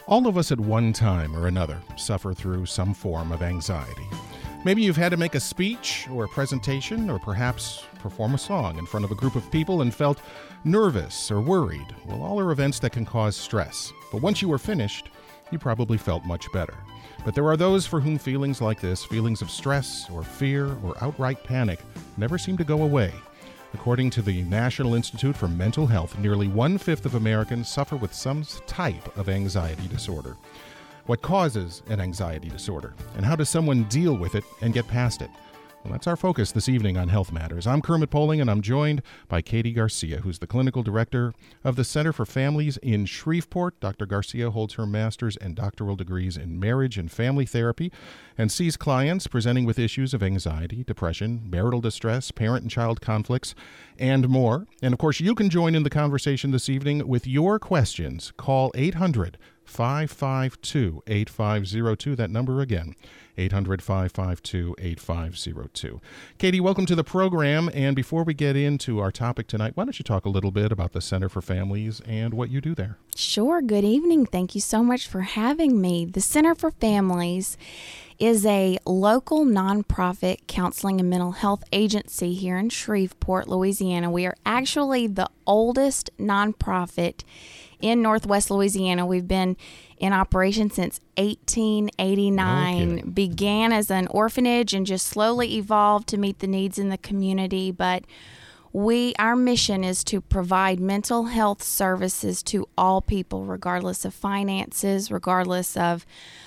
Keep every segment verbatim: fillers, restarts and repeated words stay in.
All of us at one time or another suffer through some form of anxiety. Maybe you've had to make a speech or a presentation or perhaps perform a song in front of a group of people and felt nervous or worried. Well, all are events that can cause stress. But once you were finished, you probably felt much better. But there are those for whom feelings like this, feelings of stress or fear or outright panic, never seem to go away. According to the National Institute for Mental Health, nearly one-fifth of Americans suffer with some type of anxiety disorder. What causes an anxiety disorder, and how does someone deal with it and get past it? Well, that's our focus this evening on Health Matters. I'm Kermit Poling, and I'm joined by Katie Garcia, who's the clinical director of the Center for Families in Shreveport. Doctor Garcia holds her master's and doctoral degrees in marriage and family therapy and sees clients presenting with issues of anxiety, depression, marital distress, parent and child conflicts, and more. And, of course, you can join in the conversation this evening with your questions. Call eight hundred, five five two, eight five zero two. That number again, eight hundred, five five two, eight five zero two. Katie, welcome to the program. And before we get into our topic tonight, why don't you talk a little bit about the Center for Families and what you do there? Sure. Good evening. Thank you so much for having me. The Center for Families is a local nonprofit counseling and mental health agency here in Shreveport, Louisiana. We are actually the oldest nonprofit in Northwest Louisiana. We've been in operation since eighteen eighty-nine. No Began as an orphanage and just slowly evolved to meet the needs in the community. But we, our mission is to provide mental health services to all people, regardless of finances, regardless of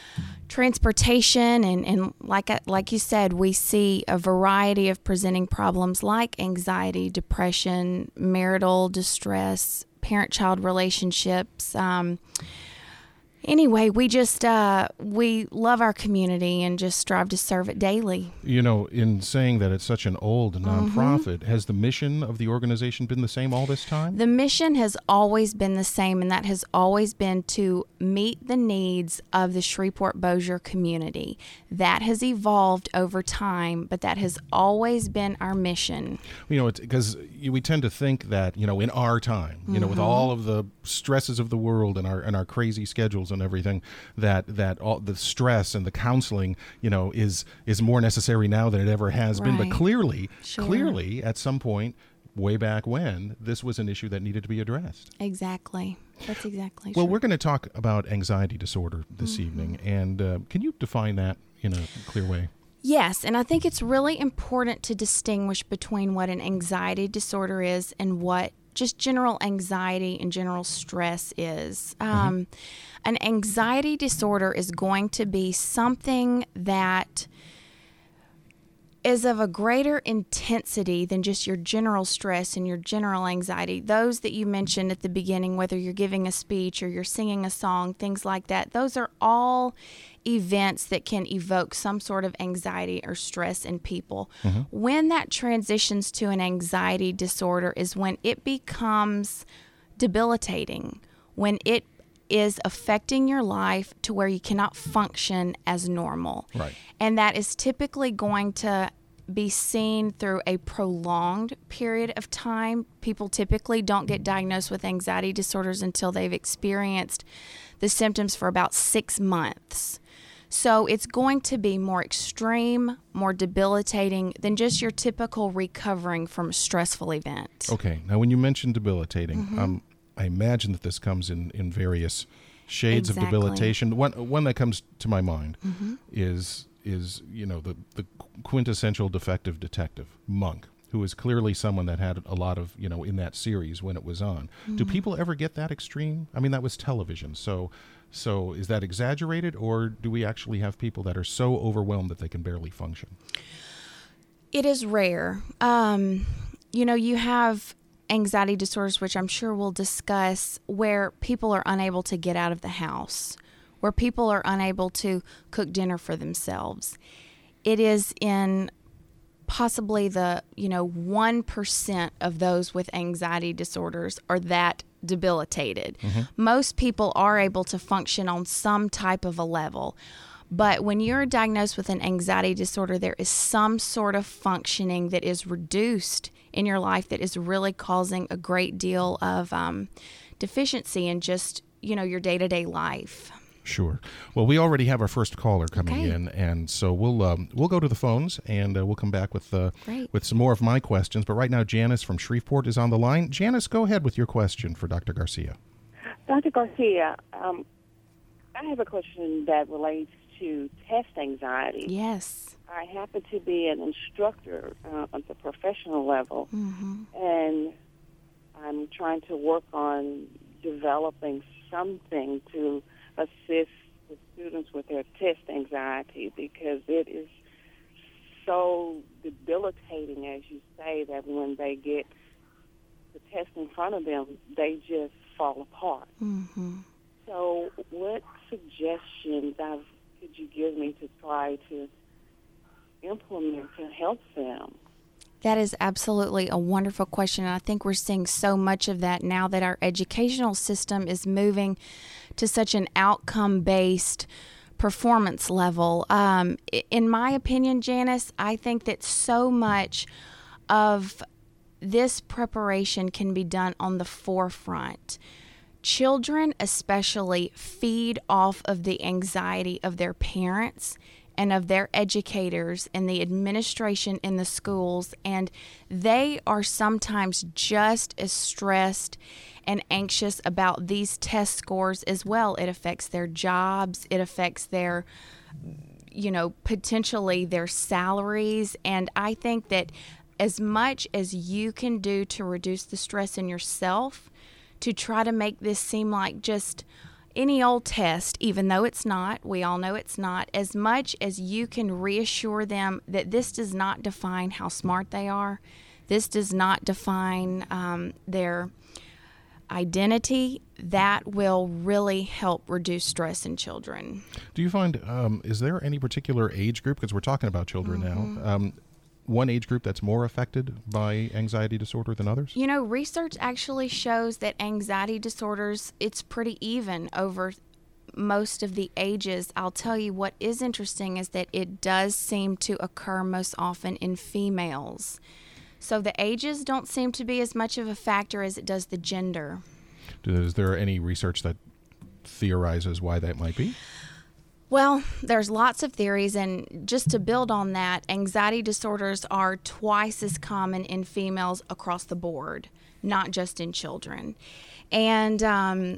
transportation, and, and like like you said, we see a variety of presenting problems like anxiety, depression, marital distress, parent-child relationships. Um, anyway, we just, uh, we love our community and just strive to serve it daily. You know, in saying that it's such an old nonprofit, mm-hmm. has the mission of the organization been the same all this time? The mission has always been the same, and that has always been to meet the needs of the Shreveport-Bossier community. That has evolved over time, but that has always been our mission. You know, because we tend to think that, you know, in our time, you mm-hmm. know, with all of the stresses of the world and our and our crazy schedules and everything, that that all the stress and the counseling, you know, is is more necessary now than it ever has right. been. But clearly, sure. clearly, at some point, way back when, this was an issue that needed to be addressed. Exactly. That's exactly Well, true. we're going to talk about anxiety disorder this mm-hmm. evening, and uh, can you define that in a clear way? Yes, and I think it's really important to distinguish between what an anxiety disorder is and what just general anxiety and general stress is. Um, mm-hmm. An anxiety disorder is going to be something that is of a greater intensity than just your general stress and your general anxiety. Those that you mentioned at the beginning, whether you're giving a speech or you're singing a song, things like that, those are all events that can evoke some sort of anxiety or stress in people. Mm-hmm. When that transitions to an anxiety disorder is when it becomes debilitating, when it is affecting your life to where you cannot function as normal. Right. And that is typically going to be seen through a prolonged period of time. People typically don't get diagnosed with anxiety disorders until they've experienced the symptoms for about six months. So it's going to be more extreme, more debilitating than just your typical recovering from a stressful event. Okay. Now, when you mentioned debilitating, Mm-hmm. um, I imagine that this comes in, in various shades Exactly. of debilitation. One one that comes to my mind Mm-hmm. is is you know the the quintessential defective detective, Monk, who is clearly someone that had a lot of, you know, in that series when it was on. Mm-hmm. Do people ever get that extreme? I mean, that was television, so so is that exaggerated, or do we actually have people that are so overwhelmed that they can barely function? It is rare. Um, you know, you have anxiety disorders, which I'm sure we'll discuss, where people are unable to get out of the house, where people are unable to cook dinner for themselves. It is in possibly the, you know, one percent of those with anxiety disorders are that debilitated. Mm-hmm. Most people are able to function on some type of a level. But when you're diagnosed with an anxiety disorder, there is some sort of functioning that is reduced in your life that is really causing a great deal of um, deficiency in just, you know, your day-to-day life. Sure. Well, we already have our first caller coming Okay. in, and so we'll um, we'll go to the phones, and uh, we'll come back with uh, Great. with some more of my questions. But right now, Janice from Shreveport is on the line. Janice, go ahead with your question for Doctor Garcia. Doctor Garcia, um, I have a question that relates to test anxiety. Yes. I happen to be an instructor uh, at the professional level, Mm-hmm. and I'm trying to work on developing something to assist the students with their test anxiety, because it is so debilitating, as you say, that when they get the test in front of them, they just fall apart. Mm-hmm. So what suggestions I've, could you give me to try to implement to help them? That is absolutely a wonderful question. And I think we're seeing so much of that now that our educational system is moving to such an outcome-based performance level. Um, i- in my opinion, Janice, I think that so much of this preparation can be done on the forefront. Children especially feed off of the anxiety of their parents and of their educators and the administration in the schools, and they are sometimes just as stressed and anxious about these test scores as well. It affects their jobs, it affects their, you know, potentially their salaries, and I think that as much as you can do to reduce the stress in yourself, to try to make this seem like just any old test, even though it's not, we all know it's not, as much as you can reassure them that this does not define how smart they are, this does not define um, their identity, that will really help reduce stress in children. Do you find, um, is there any particular age group, because we're talking about children Mm-hmm. now, um, one age group that's more affected by anxiety disorder than others? You know, research actually shows that anxiety disorders, it's pretty even over most of the ages. I'll tell you what is interesting is that it does seem to occur most often in females. So the ages don't seem to be as much of a factor as it does the gender. Is there any research that theorizes why that might be? Well, there's lots of theories, and just to build on that, anxiety disorders are twice as common in females across the board, not just in children. And, um,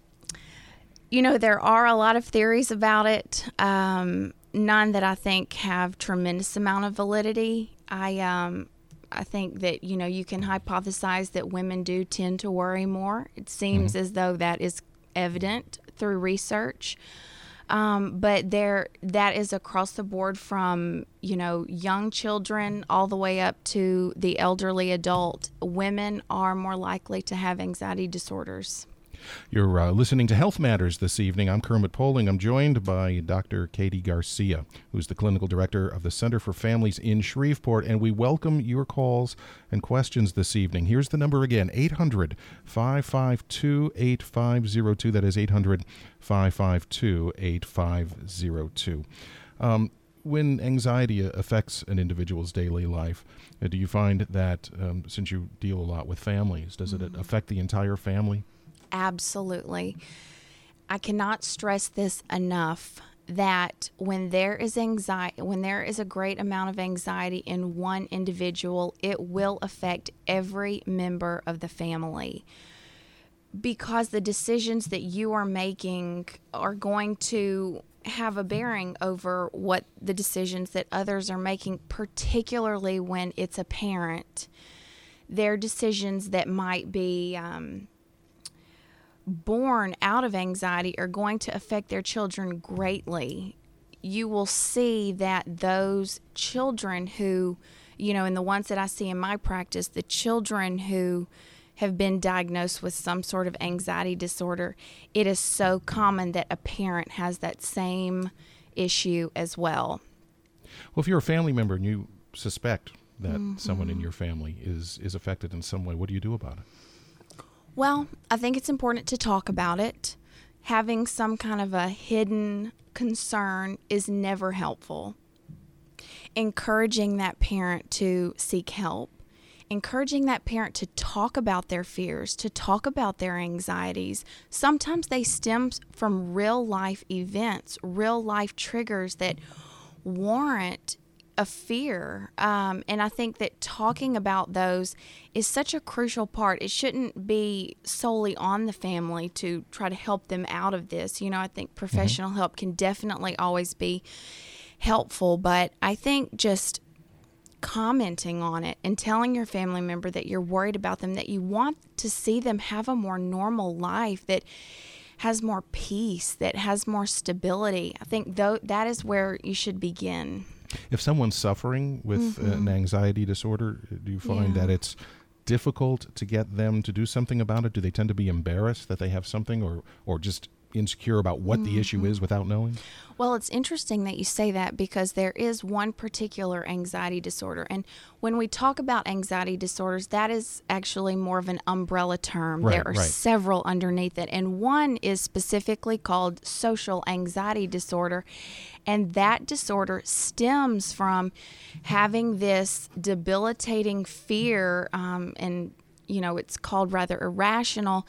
you know, there are a lot of theories about it, um, none that I think have tremendous amount of validity. I, um, I think that, you know, you can hypothesize that women do tend to worry more. It seems Mm-hmm. as though that is evident through research. Um, but there, that is across the board from, you know, young children all the way up to the elderly adult. Women are more likely to have anxiety disorders. You're uh, listening to Health Matters this evening. I'm Kermit Poling. I'm joined by Doctor Katie Garcia, who's the clinical director of the Center for Families in Shreveport, and we welcome your calls and questions this evening. Here's the number again, eight hundred, five five two, eight five zero two. That is eight hundred, five five two, eight five zero two. Um, when anxiety affects an individual's daily life, uh, do you find that, um, since you deal a lot with families, does Mm-hmm. it affect the entire family? Absolutely. I cannot stress this enough that when there is anxiety, when there is a great amount of anxiety in one individual, it will affect every member of the family, because the decisions that you are making are going to have a bearing over what the decisions that others are making, particularly when it's a parent. Their decisions that might be um, born out of anxiety are going to affect their children greatly. You will see that those children who, you know, and the ones that I see in my practice, the children who have been diagnosed with some sort of anxiety disorder, it is so common that a parent has that same issue as well. Well, if you're a family member and you suspect that Mm-hmm. someone in your family is, is affected in some way, what do you do about it? Well, I think it's important to talk about it. Having some kind of a hidden concern is never helpful. Encouraging that parent to seek help encouraging that parent to talk about their fears, to talk about their anxieties. Sometimes they stem from real life events, real life triggers that warrant a fear. Um, and I think that talking about those is such a crucial part. It shouldn't be solely on the family to try to help them out of this. You know, I think professional mm-hmm. help can definitely always be helpful, but I think just commenting on it and telling your family member that you're worried about them, that you want to see them have a more normal life that has more peace, that has more stability. I think though that is where you should begin. If someone's suffering with mm-hmm. an anxiety disorder, do you find yeah. that it's difficult to get them to do something about it? Do they tend to be embarrassed that they have something, or, or just insecure about what mm-hmm. the issue is without knowing? Well, it's interesting that you say that, because there is one particular anxiety disorder. And when we talk about anxiety disorders, that is actually more of an umbrella term. Right, there are right. several underneath it. And one is specifically called social anxiety disorder. And that disorder stems from having this debilitating fear, um, and, you know, it's called rather irrational,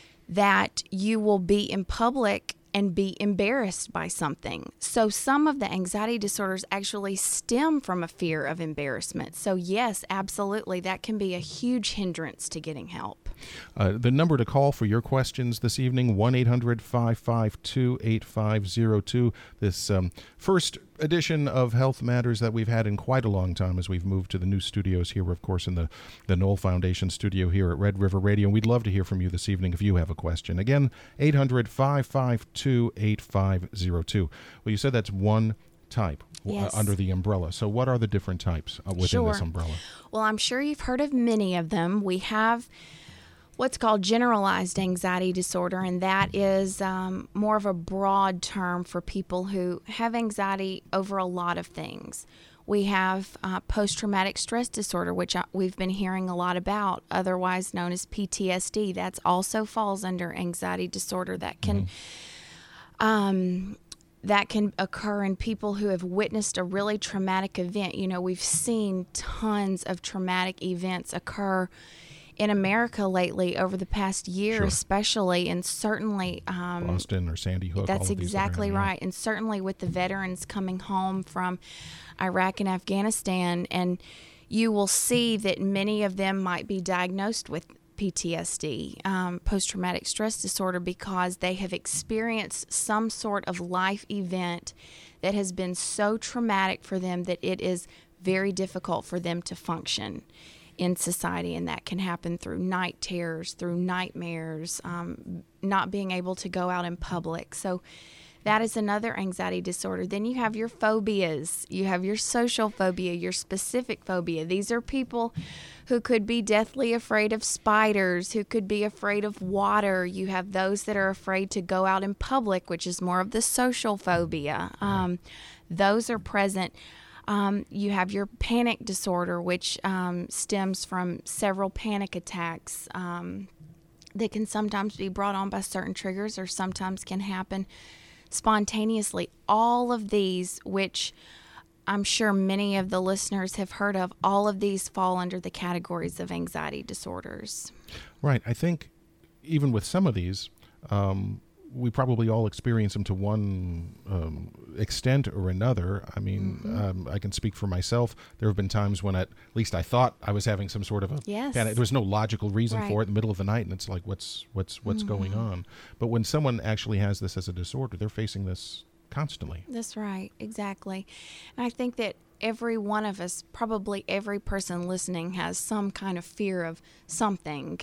that you will be in public and be embarrassed by something. So some of the anxiety disorders actually stem from a fear of embarrassment. So yes, absolutely, that can be a huge hindrance to getting help. Uh, the number to call for your questions this evening, one eight hundred five five two eight five zero two. This um, first edition of Health Matters that we've had in quite a long time, as we've moved to the new studios here, of course, in the, the Knoll Foundation studio here at Red River Radio. And we'd love to hear from you this evening if you have a question. Again, eight hundred five five two eight five zero two. Well, you said that's one type yes. uh, under the umbrella. So what are the different types uh, within sure. this umbrella? Well, I'm sure you've heard of many of them. We have what's called generalized anxiety disorder, and that is um, more of a broad term for people who have anxiety over a lot of things. We have uh, post-traumatic stress disorder, which we've been hearing a lot about, otherwise known as P T S D. That also falls under anxiety disorder. That can mm-hmm. um, that can occur in people who have witnessed a really traumatic event. You know, we've seen tons of traumatic events occur in America lately over the past year, sure. especially, and certainly um, Boston or Sandy Hook. That's all of exactly these right. And certainly with the veterans coming home from Iraq and Afghanistan, and you will see that many of them might be diagnosed with P T S D, um, post-traumatic stress disorder, because they have experienced some sort of life event that has been so traumatic for them that it is very difficult for them to function in society, and that can happen through night terrors, through nightmares, um, not being able to go out in public. So that is another anxiety disorder. Then you have your phobias. You have your social phobia, your specific phobia. These are people who could be deathly afraid of spiders, who could be afraid of water. You have those that are afraid to go out in public, which is more of the social phobia. Um, those are present. Um, you have your panic disorder, which um, stems from several panic attacks um, that can sometimes be brought on by certain triggers, or sometimes can happen spontaneously. All of these, which I'm sure many of the listeners have heard of, all of these fall under the categories of anxiety disorders. Right. I think even with some of these, um, we probably all experience them to one um, extent or another. I mean, mm-hmm. um, I can speak for myself. There have been times when at least I thought I was having some sort of a yes. panic. There was no logical reason right. for it in the middle of the night, and it's like, what's what's what's mm-hmm. going on? But when someone actually has this as a disorder, they're facing this constantly. That's right, exactly. And I think that every one of us, probably every person listening, has some kind of fear of something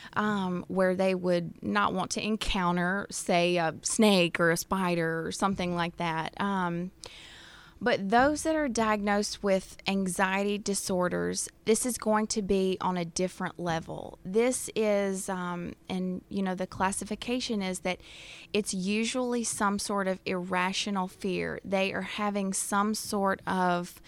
um, where they would not want to encounter, say, a snake or a spider or something like that. Um, but those that are diagnosed with anxiety disorders, this is going to be on a different level. This is, um, and you know, the classification is that it's usually some sort of irrational fear. They are having some sort of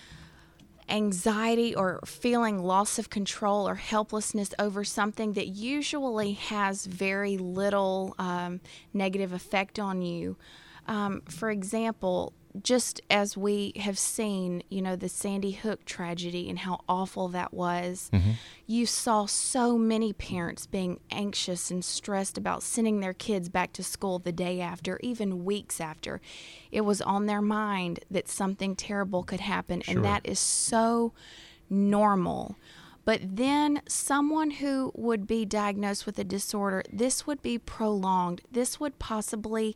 anxiety or feeling loss of control or helplessness over something that usually has very little um, negative effect on you. Um, for example, just as we have seen, you know, the Sandy Hook tragedy and how awful that was, mm-hmm. you saw so many parents being anxious and stressed about sending their kids back to school the day after, even weeks after. It was on their mind that something terrible could happen, sure. and that is so normal. But then someone who would be diagnosed with a disorder, this would be prolonged. This would possibly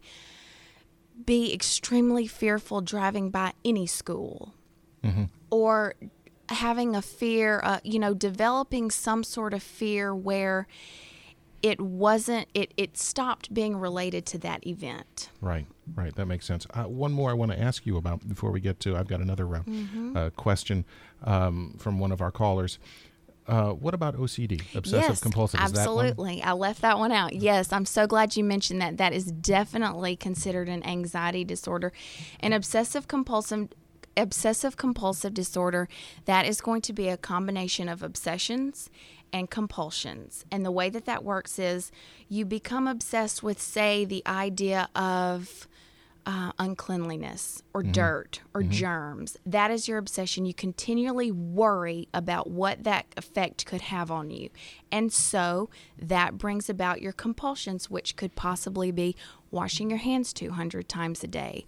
be extremely fearful driving by any school, mm-hmm. or having a fear, uh, you know, developing some sort of fear where it wasn't, it, it stopped being related to that event. Right, right. That makes sense. Uh, one more I want to ask you about before we get to, I've got another uh, mm-hmm. uh, question um, from one of our callers. Uh, what about O C D, obsessive yes, compulsive? Is absolutely. That one? I left that one out. Yes, I'm so glad you mentioned that. That is definitely considered an anxiety disorder. An obsessive compulsive obsessive compulsive disorder, that is going to be a combination of obsessions and compulsions. And the way that that works is you become obsessed with, say, the idea of Uh, uncleanliness or mm-hmm. dirt or mm-hmm. germs. That is your obsession. You continually worry about what that effect could have on you. And so that brings about your compulsions, which could possibly be washing your hands two hundred times a day,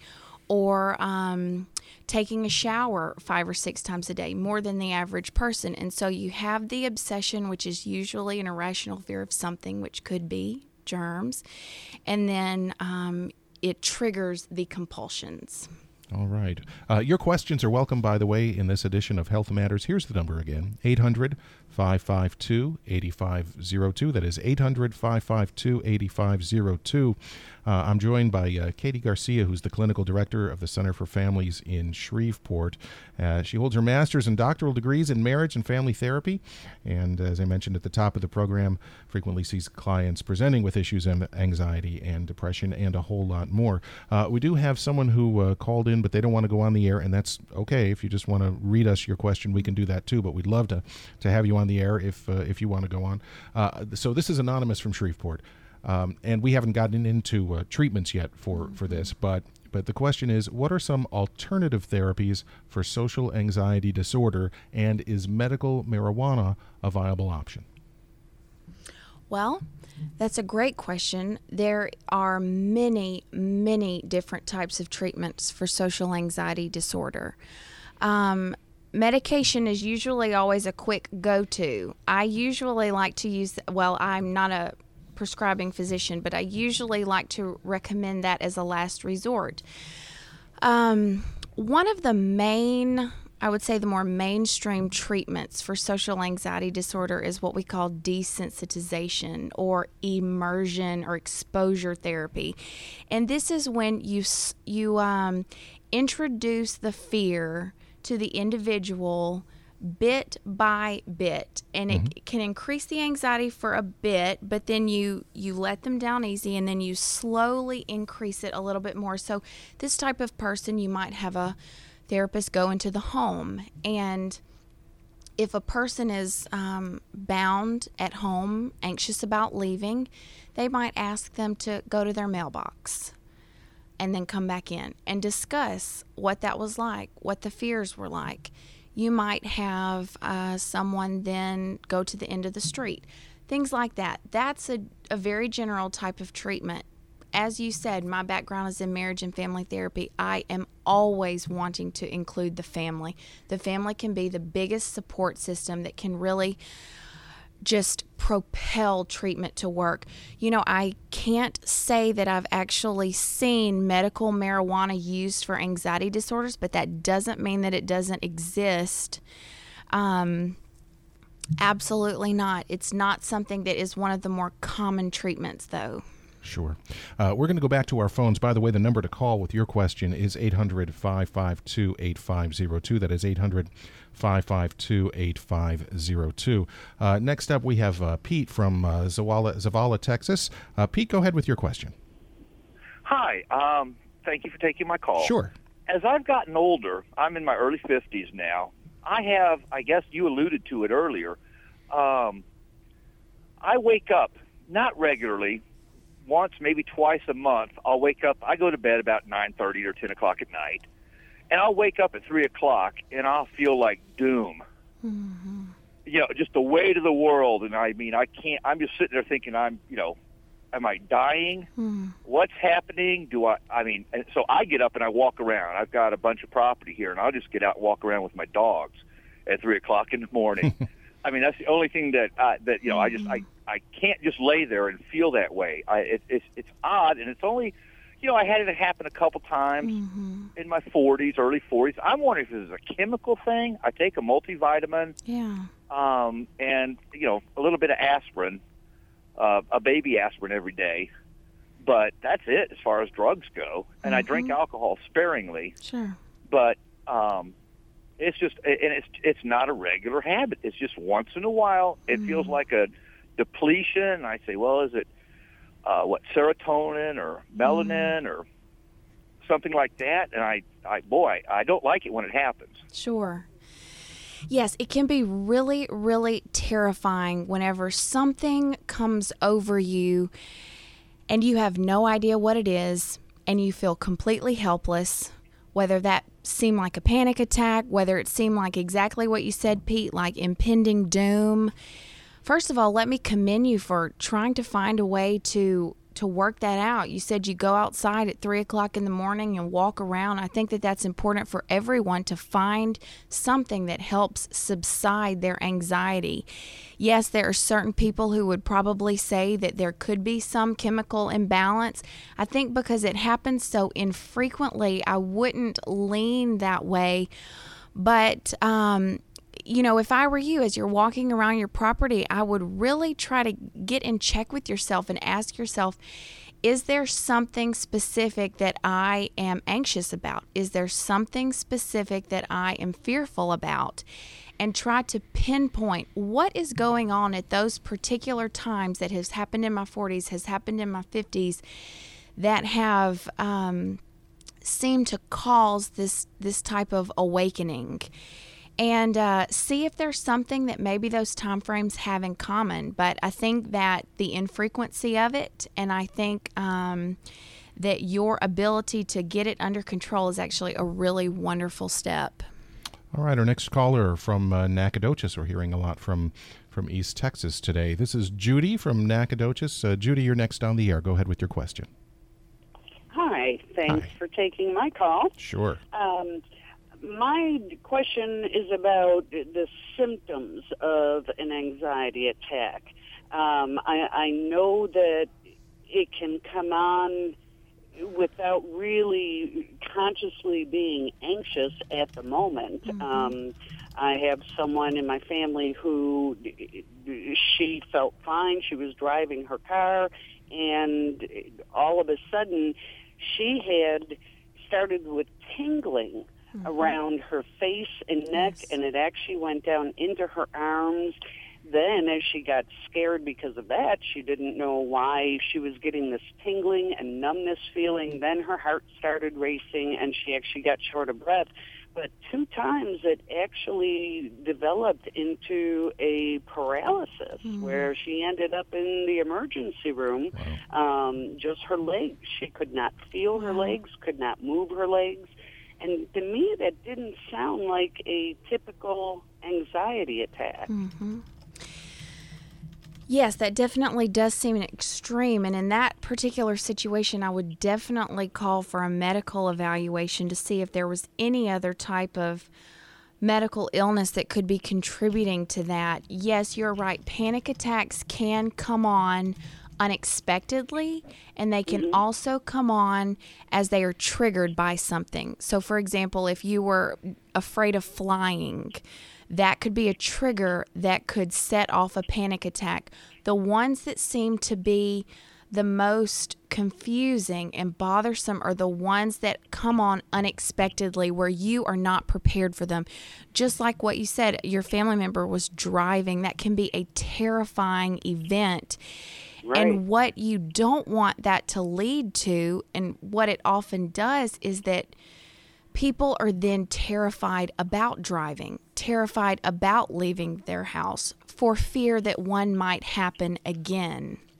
or um, taking a shower five or six times a day, more than the average person. And so you have the obsession, which is usually an irrational fear of something, which could be germs. And then um, it triggers the compulsions. All right. Uh, your questions are welcome, by the way, in this edition of Health Matters. Here's the number again, eight hundred, five five two, eight five zero two. That is eight hundred, five five two, eight five zero two. Uh, I'm joined by uh, Katie Garcia, who's the clinical director of the Center for Families in Shreveport. Uh, she holds her master's and doctoral degrees in marriage and family therapy, and as I mentioned at the top of the program, frequently sees clients presenting with issues of anxiety and depression and a whole lot more. Uh, we do have someone who uh, called in, but they don't want to go on the air, and that's okay. If you just want to read us your question, we can do that too, but we'd love to, to have you on the air if, uh, if you want to go on. Uh, so this is Anonymous from Shreveport. Um, and we haven't gotten into uh, treatments yet for, for this, but but the question is, what are some alternative therapies for social anxiety disorder, and is medical marijuana a viable option? Well, that's a great question. There are many, many different types of treatments for social anxiety disorder. Um, medication is usually always a quick go-to. I usually like to use, well, I'm not a prescribing physician, but I usually like to recommend that as a last resort. Um, one of the main, I would say the more mainstream treatments for social anxiety disorder is what we call desensitization or immersion or exposure therapy. And this is when you, you um, introduce the fear to the individual bit by bit, and it mm-hmm. can increase the anxiety for a bit, but then you you let them down easy, and then you slowly increase it a little bit more. So this type of person, you might have a therapist go into the home, and if a person is um, bound at home, anxious about leaving, they might ask them to go to their mailbox and then come back in and discuss what that was like, what the fears were like. You might have uh, someone then go to the end of the street, things like that. That's a, a very general type of treatment. As you said, my background is in marriage and family therapy. I am always wanting to include the family. The family can be the biggest support system that can really just propel treatment to work. You know, I can't say that I've actually seen medical marijuana used for anxiety disorders, but that doesn't mean that it doesn't exist. Um, absolutely not. It's not something that is one of the more common treatments, though. Sure. Uh, we're going to go back to our phones. By the way, the number to call with your question is eight hundred, five five two, eight five zero two. That is eight hundred, five five two, eight five zero two. Uh, next up, we have uh, Pete from uh, Zavala, Zavala, Texas. Uh, Pete, go ahead with your question. Hi. Um, thank you for taking my call. Sure. As I've gotten older, I'm in my early fifties now, I have, I guess you alluded to it earlier, um, I wake up, not regularly, once, maybe twice a month. I'll wake up, I go to bed about nine thirty or ten o'clock at night, and I'll wake up at three o'clock and I'll feel like doom. Mm-hmm. You know, just the weight of the world. And I mean, I can't, I'm just sitting there thinking I'm, you know, am I dying? Mm. What's happening? Do I, I mean, and so I get up and I walk around. I've got a bunch of property here, and I'll just get out and walk around with my dogs at three o'clock in the morning. I mean, that's the only thing that, uh, that you know, I just, I, I can't just lay there and feel that way. I, it, it's, it's odd, and it's only, you know, I had it happen a couple times Mm-hmm. in my forties, early forties. I'm wondering if this is a chemical thing. I take a multivitamin, Yeah. um, and, you know, a little bit of aspirin, uh, a baby aspirin every day. But that's it as far as drugs go. And I drink alcohol sparingly. Sure. But um, it's just, and it's it's not a regular habit. It's just once in a while. It feels like a depletion. I say, well, is it uh, what serotonin or melanin or something like that? And I, I, boy, I don't like it when it happens. Sure. Yes, it can be really, really terrifying whenever something comes over you and you have no idea what it is and you feel completely helpless, whether that seemed like a panic attack, whether it seemed like exactly what you said, Pete, like impending doom. First of all, let me commend you for trying to find a way to to work that out. You said you go outside at three o'clock in the morning and walk around. I think that that's important for everyone to find something that helps subside their anxiety. Yes, there are certain people who would probably say that there could be some chemical imbalance. I think because it happens so infrequently, I wouldn't lean that way. But, um, you know, if I were you, as you're walking around your property, I would really try to get in check with yourself and ask yourself, is there something specific that I am anxious about? Is there something specific that I am fearful about? And try to pinpoint what is going on at those particular times that has happened in my forties, has happened in my fifties, that have um, seemed to cause this this type of awakening. And uh, see if there's something that maybe those time frames have in common. But I think that the infrequency of it, and I think um, that your ability to get it under control is actually a really wonderful step. All right, our next caller from uh, Nacogdoches. We're hearing a lot from, from East Texas today. This is Judy from Nacogdoches. Uh, Judy, you're next on the air. Go ahead with your question. Hi, thanks Hi. for taking my call. Sure. Um, my question is about the symptoms of an anxiety attack. Um, I, I know that it can come on without really consciously being anxious at the moment. Mm-hmm. Um, I have someone in my family who she felt fine. She was driving her car, and all of a sudden she had started with tingling mm-hmm. around her face and neck, yes. and it actually went down into her arms. Then, as she got scared because of that, she didn't know why she was getting this tingling and numbness feeling. Then her heart started racing, and she actually got short of breath. But two times it actually developed into a paralysis mm-hmm. where she ended up in the emergency room. Wow. Um, just her legs. She could not feel her legs, could not move her legs. And to me, that didn't sound like a typical anxiety attack. Mm-hmm. Yes, that definitely does seem an extreme. And in that particular situation, I would definitely call for a medical evaluation to see if there was any other type of medical illness that could be contributing to that. Yes, you're right. Panic attacks can come on unexpectedly, and they can mm-hmm. also come on as they are triggered by something. So, for example, if you were afraid of flying, that could be a trigger that could set off a panic attack. The ones that seem to be the most confusing and bothersome are the ones that come on unexpectedly, where you are not prepared for them. Just like what you said, your family member was driving. That can be a terrifying event. Right. And what you don't want that to lead to, and what it often does, is that people are then terrified about driving, terrified about leaving their house for fear that one might happen again.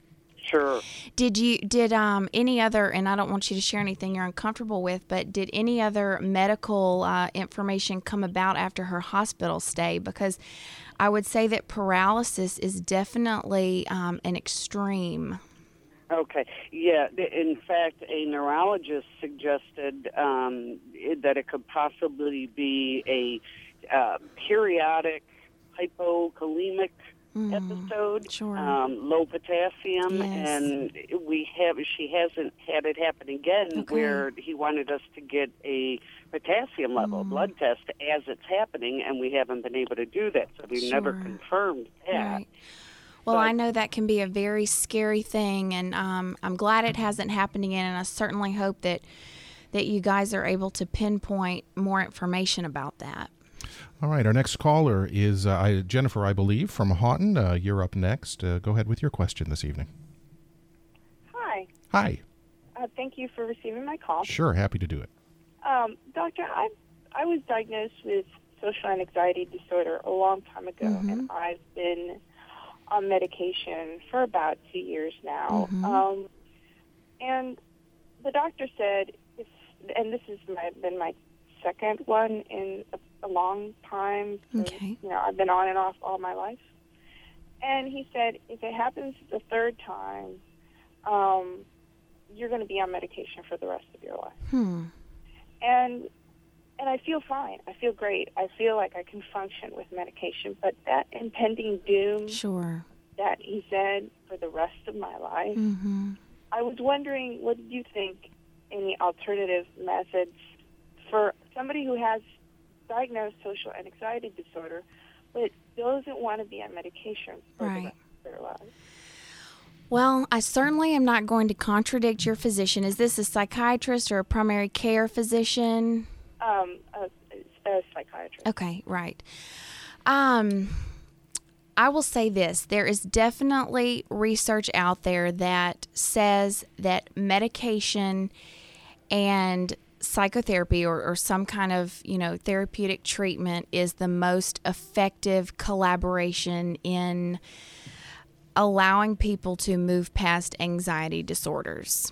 Sure. Did you did um any other, and I don't want you to share anything you're uncomfortable with, but did any other medical uh, information come about after her hospital stay? Because I would say that paralysis is definitely um, an extreme. Okay. Yeah. In fact, a neurologist suggested um, that it could possibly be a uh, periodic hypokalemic mm, episode, sure. um, low potassium, yes. and we have. She hasn't had it happen again, okay. where he wanted us to get a potassium level mm. blood test as it's happening, and we haven't been able to do that, so we've sure. never confirmed that. Right. Well, but, I know that can be a very scary thing, and um, I'm glad it hasn't happened again, and I certainly hope that that you guys are able to pinpoint more information about that. All right, our next caller is uh, I, Jennifer, I believe, from Houghton. Uh, you're up next. Uh, go ahead with your question this evening. Hi. Hi. Uh, thank you for receiving my call. Sure, happy to do it. Um, doctor, I I was diagnosed with social anxiety disorder a long time ago, mm-hmm. and I've been on medication for about two years now. Mm-hmm. Um, and the doctor said, if, and this has my, been my second one in a, a long time. So, okay. You know, I've been on and off all my life. And he said, if it happens the third time, um, you're going to be on medication for the rest of your life. Hmm. And and I feel fine. I feel great. I feel like I can function with medication. But that impending doom sure. that he said for the rest of my life, mm-hmm. I was wondering, what do you think any alternative methods for somebody who has diagnosed social anxiety disorder but doesn't want to be on medication for right. the rest of their lives? Well, I certainly am not going to contradict your physician. Is this a psychiatrist or a primary care physician? Um, a, a psychiatrist. Okay, right. Um, I will say this. There is definitely research out there that says that medication and psychotherapy or, or some kind of, you know, therapeutic treatment is the most effective collaboration in allowing people to move past anxiety disorders.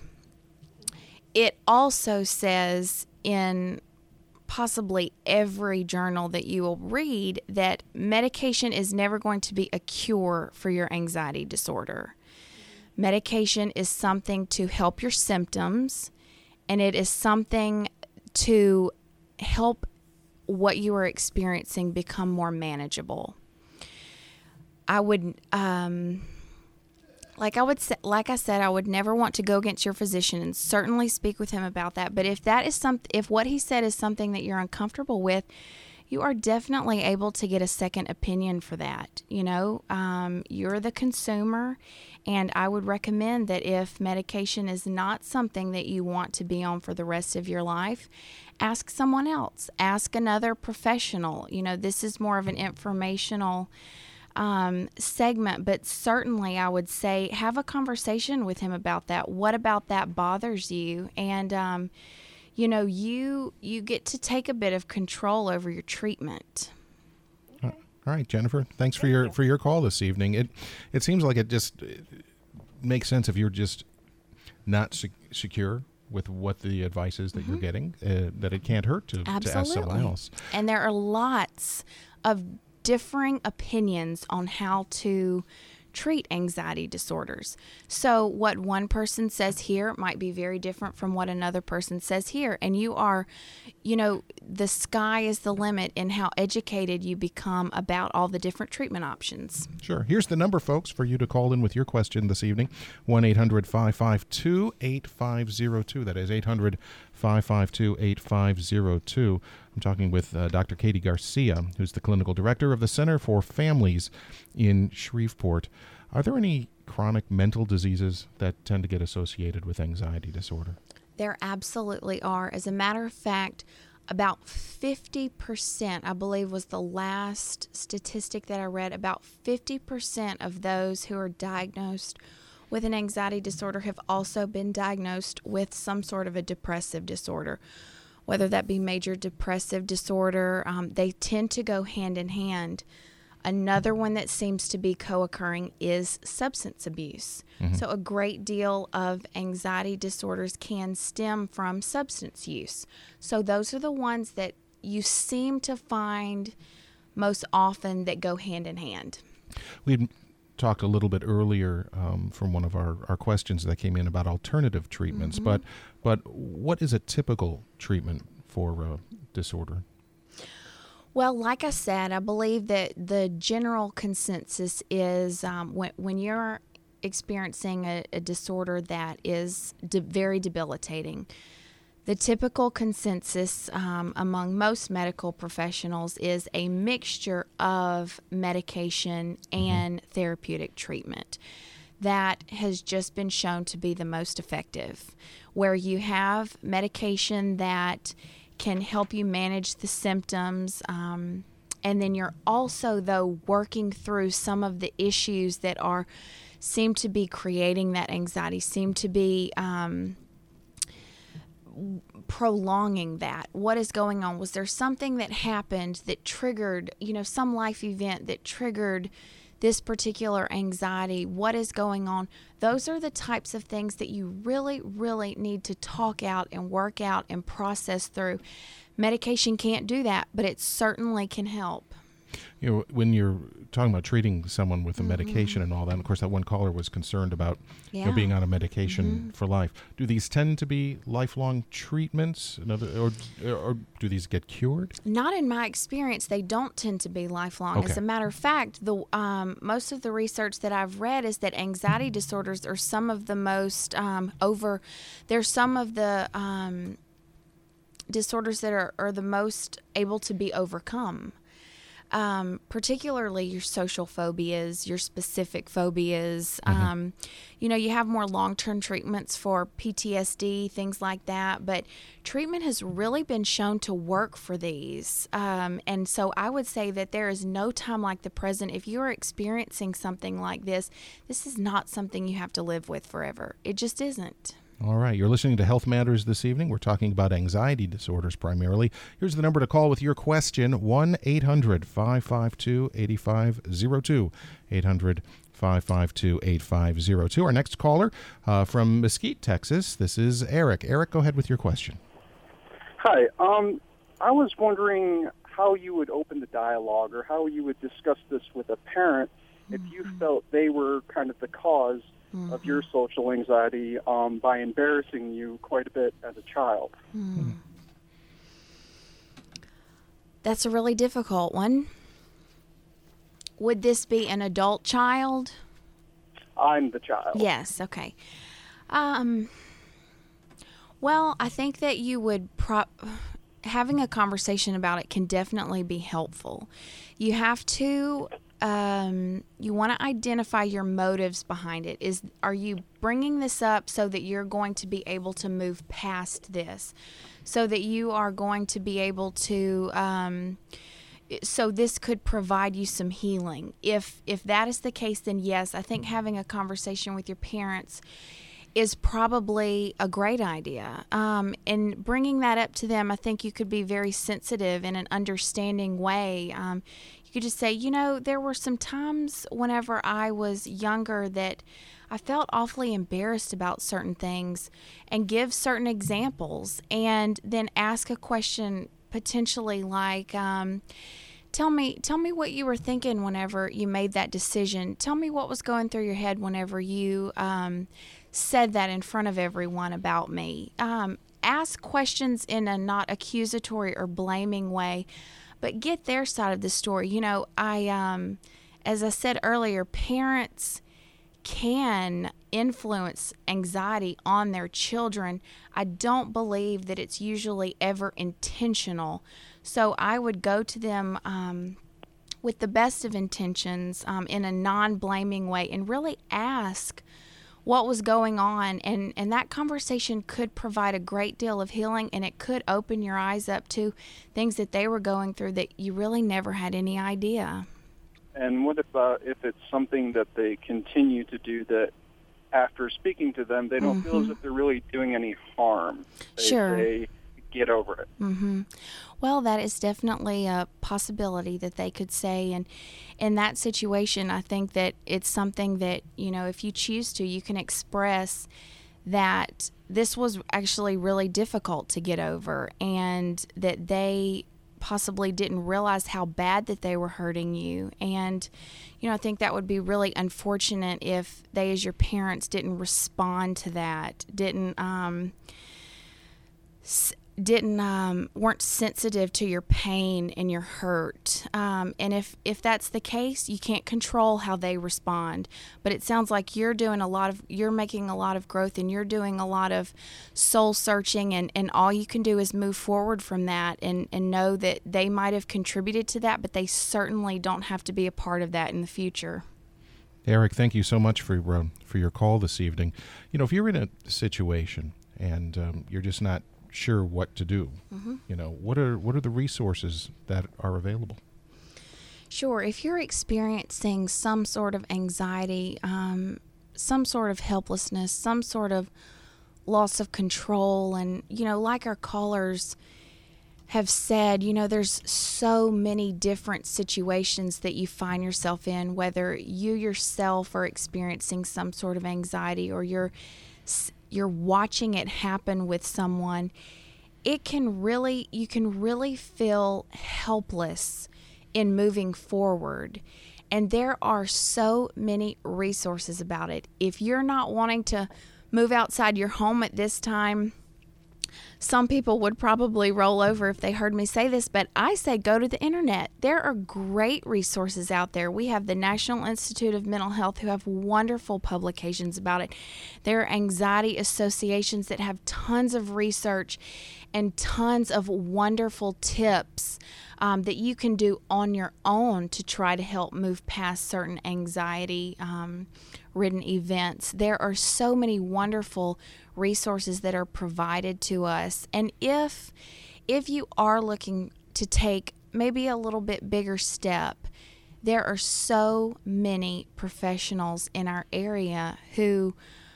It also says in possibly every journal that you will read that medication is never going to be a cure for your anxiety disorder. Mm-hmm. Medication is something to help your symptoms, and it is something to help what you are experiencing become more manageable. I would, um, like I would say, like I said, I would never want to go against your physician and certainly speak with him about that. But if that is some, if what he said is something that you're uncomfortable with, you are definitely able to get a second opinion for that. You know, um, you're the consumer, and I would recommend that if medication is not something that you want to be on for the rest of your life, ask someone else. Ask another professional. You know, this is more of an informational Um, segment, but certainly I would say have a conversation with him about that. What about that bothers you? And, um, you know, you you get to take a bit of control over your treatment. All right, Jennifer, thanks for your for your call this evening. It it seems like it just it makes sense if you're just not sec- secure with what the advice is that mm-hmm. you're getting, uh, that it can't hurt to, to ask someone else. And there are lots of differing opinions on how to treat anxiety disorders. So what one person says here might be very different from what another person says here. And you are, you know, the sky is the limit in how educated you become about all the different treatment options. Sure. Here's the number, folks, for you to call in with your question this evening. one eight hundred five five two eight five zero two. That is eight hundred five five two eight five zero two. I'm talking with uh, Doctor Katie Garcia, who's the clinical director of the Center for Families in Shreveport. Are there any chronic mental diseases that tend to get associated with anxiety disorder? There absolutely are. As a matter of fact, about fifty percent, I believe was the last statistic that I read, about fifty percent of those who are diagnosed with an anxiety disorder have also been diagnosed with some sort of a depressive disorder. Whether that be major depressive disorder, um, they tend to go hand in hand. Another one that seems to be co-occurring is substance abuse. Mm-hmm. So a great deal of anxiety disorders can stem from substance use. So those are the ones that you seem to find most often that go hand in hand. We talked a little bit earlier um, from one of our, our questions that came in about alternative treatments, mm-hmm. but but what is a typical treatment for uh, disorder? Well, like I said, I believe that the general consensus is um, when, when you're experiencing a, a disorder that is de- very debilitating, the typical consensus um, among most medical professionals is a mixture of medication and mm-hmm. therapeutic treatment. That has just been shown to be the most effective, where you have medication that can help you manage the symptoms, um, and then you're also, though, working through some of the issues that are seem to be creating that anxiety, seem to be um, prolonging that. What is going on? Was there something that happened that triggered, you know, some life event that triggered this particular anxiety? What is going on? Those are the types of things that you really, really need to talk out and work out and process through. Medication can't do that, but it certainly can help. You know, when you're talking about treating someone with a mm-hmm. medication and all that, and of course that one caller was concerned about yeah. you know, being on a medication mm-hmm. for life. Do these tend to be lifelong treatments, Another, or, or do these get cured? Not in my experience. They don't tend to be lifelong. Okay. As a matter of fact, the um, most of the research that I've read is that anxiety disorders are some of the most um, over. They're some of the um, disorders that are, are the most able to be overcome. Um, particularly your social phobias, your specific phobias. Mm-hmm. Um, you know, you have more long-term treatments for P T S D, things like that, but treatment has really been shown to work for these. Um, and so I would say that there is no time like the present. If you're experiencing something like this, this is not something you have to live with forever. It just isn't. All right. You're listening to Health Matters this evening. We're talking about anxiety disorders primarily. Here's the number to call with your question, one eight hundred five five two eight five zero two, eight hundred five five two eight five zero two. Our next caller uh, from Mesquite, Texas. This is Eric. Eric, go ahead with your question. Hi. Um, I was wondering how you would open the dialogue or how you would discuss this with a parent if you felt they were kind of the cause Mm-hmm. of your social anxiety um, by embarrassing you quite a bit as a child. Mm. That's a really difficult one. Would this be an adult child? I'm the child. Yes, okay. Um, well, I think that you would prop... having a conversation about it can definitely be helpful. You have to... Um, you want to identify your motives behind it. Is are you bringing this up so that you're going to be able to move past this, so that you are going to be able to, um, so this could provide you some healing? If if that is the case, then yes, I think having a conversation with your parents is probably a great idea. Um, and bringing that up to them, I think you could be very sensitive in an understanding way. Um, you could just say, you know, there were some times whenever I was younger that I felt awfully embarrassed about certain things, and give certain examples, and then ask a question potentially like, um, Tell me, tell me what you were thinking whenever you made that decision. Tell me what was going through your head whenever you um, said that in front of everyone about me. Um, ask questions in a not accusatory or blaming way, but get their side of the story. You know, I, um, as I said earlier, parents can influence anxiety on their children. I don't believe that it's usually ever intentional. So I would go to them um, with the best of intentions, um, in a non-blaming way, and really ask what was going on. And, and that conversation could provide a great deal of healing, and it could open your eyes up to things that they were going through that you really never had any idea. And what about if it's something that they continue to do that after speaking to them, they don't mm-hmm. feel as if they're really doing any harm? They sure. say, get over it. Mm-hmm. Well, that is definitely a possibility that they could say. And in that situation, I think that it's something that, you know, if you choose to, you can express that this was actually really difficult to get over and that they possibly didn't realize how bad that they were hurting you. And, you know, I think that would be really unfortunate if they, as your parents, didn't respond to that, didn't, um, s- didn't um, weren't sensitive to your pain and your hurt. Um, and if, if that's the case, you can't control how they respond. But it sounds like you're doing a lot of, you're making a lot of growth and you're doing a lot of soul searching, and, and all you can do is move forward from that and, and know that they might have contributed to that, but they certainly don't have to be a part of that in the future. Eric, thank you so much for, uh, for your call this evening. You know, if you're in a situation and um, you're just not sure what to do, mm-hmm. you know, what are what are the resources that are available? Sure. If you're experiencing some sort of anxiety, um, some sort of helplessness, some sort of loss of control, and, you know, like our callers have said, you know, there's so many different situations that you find yourself in, whether you yourself are experiencing some sort of anxiety or you're you're watching it happen with someone. It can really, you can really feel helpless in moving forward. And there are so many resources about it. If you're not wanting to move outside your home at this time, some people would probably roll over if they heard me say this, but I say go to the internet. There are great resources out there. We have the National Institute of Mental Health, who have wonderful publications about it. There are anxiety associations that have tons of research and tons of wonderful tips um, that you can do on your own to try to help move past certain anxiety um, ridden events. There are so many wonderful resources that are provided to us. And if if you are looking to take maybe a little bit bigger step, there are so many professionals in our area who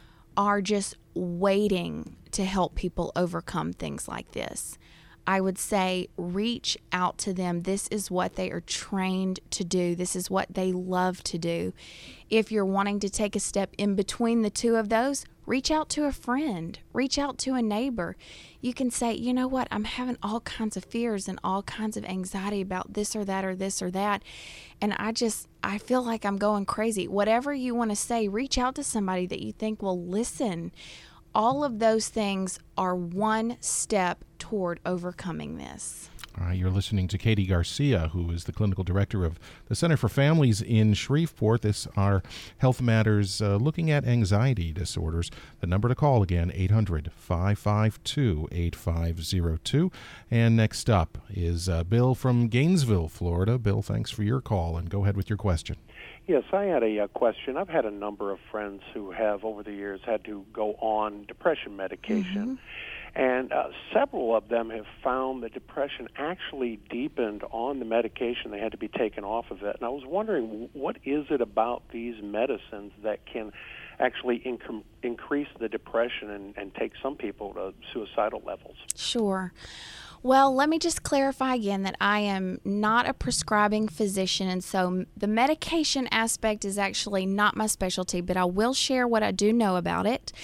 are just waiting to help people overcome things like this. I would say reach out to them. This is what they are trained to do. This is what they love to do. If you're wanting to take a step in between the two of those, reach out to a friend. Reach out to a neighbor. You can say, you know what, I'm having all kinds of fears and all kinds of anxiety about this or that or this or that. And I just, I feel like I'm going crazy. Whatever you want to say, reach out to somebody that you think will listen. All of those things are one step toward overcoming this. All right, you're listening to Katie Garcia, who is the clinical director of the Center for Families in Shreveport. This are Health Matters uh, looking at anxiety disorders. The number to call again, eight hundred, five five two, eight five zero two. And next up is uh, Bill from Gainesville, Florida. Bill, thanks for your call, and go ahead with your question. Yes, I had a uh, question. I've had a number of friends who have, over the years, had to go on depression medication. Mm-hmm. And uh, several of them have found that depression actually deepened on the medication. They had to be taken off of it. And I was wondering, what is it about these medicines that can actually inc- increase the depression and, and take some people to suicidal levels? Sure. Well, let me just clarify again that I am not a prescribing physician, and so the medication aspect is actually not my specialty, but I will share what I do know about it.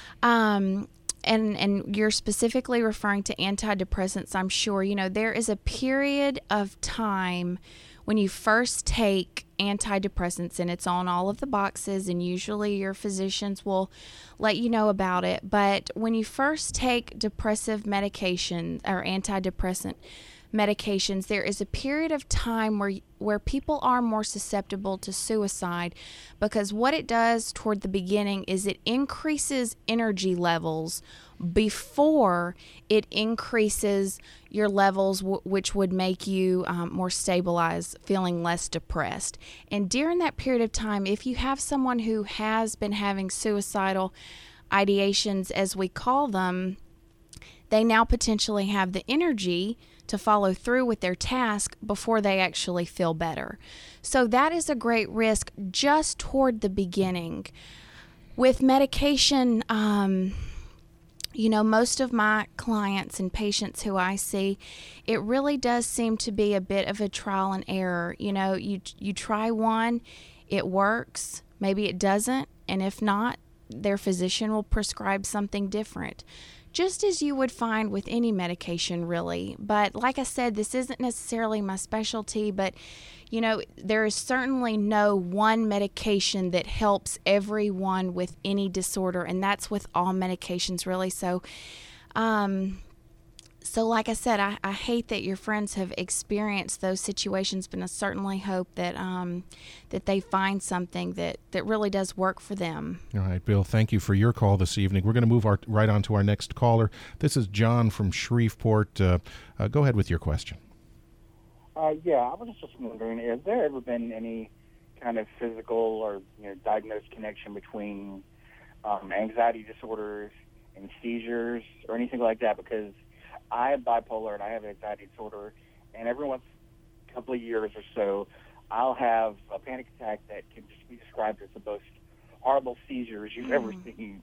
Um, and, and you're specifically referring to antidepressants, I'm sure. You know, there is a period of time when you first take antidepressants, and it's on all of the boxes, and usually your physicians will let you know about it. But when you first take depressive medication or antidepressant medications, there is a period of time where where people are more susceptible to suicide, because what it does toward the beginning is it increases energy levels before it increases your levels, w- which would make you um, more stabilized, feeling less depressed. And during that period of time, if you have someone who has been having suicidal ideations, as we call them, they now potentially have the energy to follow through with their task before they actually feel better. So that is a great risk just toward the beginning. With medication, um, You know, most of my clients and patients who I see, it really does seem to be a bit of a trial and error. You know, you you try one, it works, maybe it doesn't, and if not, their physician will prescribe something different, just as you would find with any medication, really. But like I said, this isn't necessarily my specialty, but you know, there is certainly no one medication that helps everyone with any disorder, and that's with all medications, really. So, um, so like I said, I, I hate that your friends have experienced those situations, but I certainly hope that um, that they find something that, that really does work for them. All right, Bill, thank you for your call this evening. We're going to move our, right on to our next caller. This is John from Shreveport. Uh, uh, go ahead with your question. Uh, yeah, I was just wondering, has there ever been any kind of physical or you know diagnosed connection between um, anxiety disorders and seizures or anything like that? Because I have bipolar and I have anxiety disorder, and every once a couple of years or so, I'll have a panic attack that can just be described as the most horrible seizures you've mm. ever seen.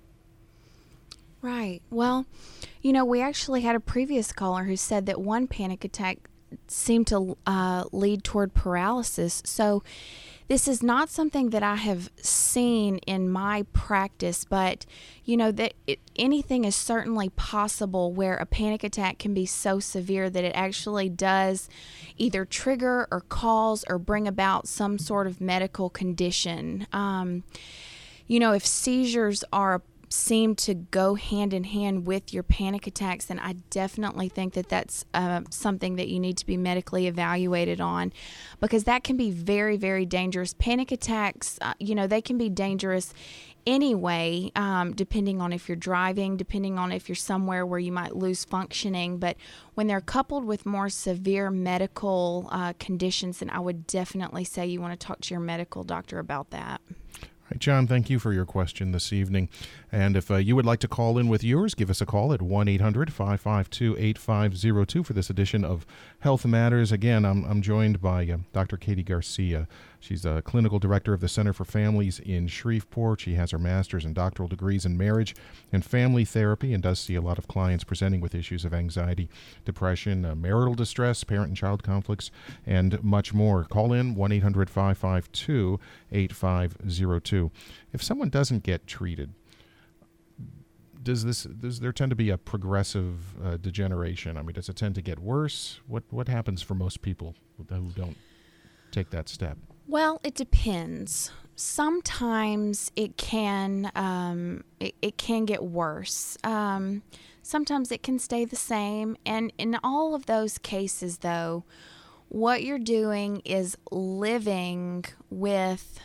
Right. Well, you know, we actually had a previous caller who said that one panic attack seemed to uh, lead toward paralysis. So this is not something that I have seen in my practice, but you know that it, anything is certainly possible where a panic attack can be so severe that it actually does either trigger or cause or bring about some sort of medical condition. Um, you know, if seizures are seem to go hand in hand with your panic attacks, then I definitely think that that's uh, something that you need to be medically evaluated on, because that can be very, very dangerous. Panic attacks, uh, you know, they can be dangerous anyway, um, depending on if you're driving, depending on if you're somewhere where you might lose functioning. But when they're coupled with more severe medical uh, conditions, then I would definitely say you want to talk to your medical doctor about that. All right, John, thank you for your question this evening. And if uh, you would like to call in with yours, give us a call at one eight hundred five five two eight five zero two for this edition of Health Matters. Again, I'm, I'm joined by uh, Doctor Katie Garcia. She's a clinical director of the Center for Families in Shreveport. She has her master's and doctoral degrees in marriage and family therapy and does see a lot of clients presenting with issues of anxiety, depression, uh, marital distress, parent and child conflicts, and much more. Call in one eight hundred five five two eight five zero two. If someone doesn't get treated, does this does there tend to be a progressive uh, degeneration? I mean, does it tend to get worse? What what happens for most people who don't take that step? Well, it depends. Sometimes it can um, it, it can get worse. Um, sometimes it can stay the same. And in all of those cases, though, what you're doing is living with